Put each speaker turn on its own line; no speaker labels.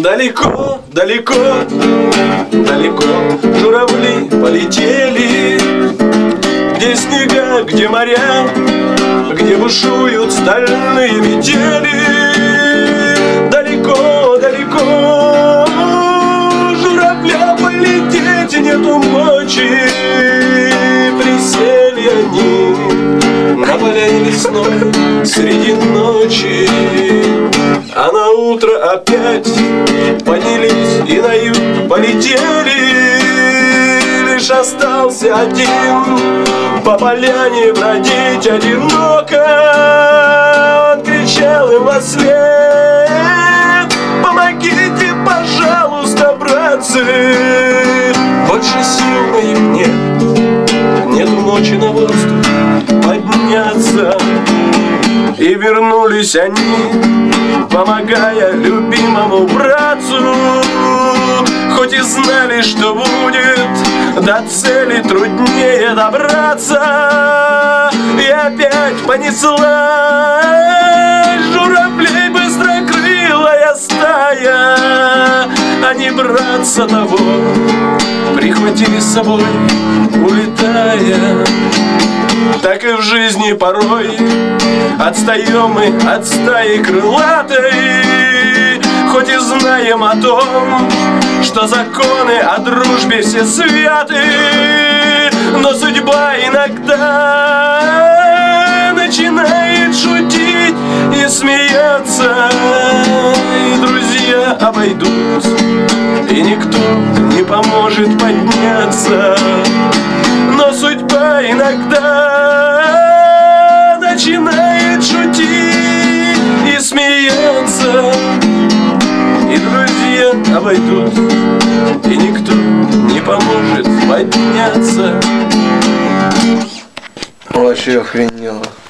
Далеко, далеко, далеко журавли полетели, где снега, где моря, где бушуют стальные метели. Далеко, далеко журавля полететь нету мочи. Присели они на поляне лесной среди ночи, а на утро опять поднялись и на юг полетели. Лишь остался один по поляне бродить одиноко. Он кричал им вослед: помогите, пожалуйста, братцы, больше сил моих нет, нету мочи на воздух подняться. И вернулись они, помогая любимому братцу, хоть и знали, что будет до цели труднее добраться. И опять понеслась журавлей быстрокрылая стая. Они братца того прихватили с собой, улетая. Так и в жизни порой отстаем мы от стаи крылатой, хоть и знаем о том, что законы о дружбе все святы. Но судьба иногда начинает шутить и смеяться, и друзья обойдут, и никто не поможет подняться. Но судьба иногда начинает шутить и смеяться, и друзья обойдут, и никто не поможет подняться.
Вообще охренело.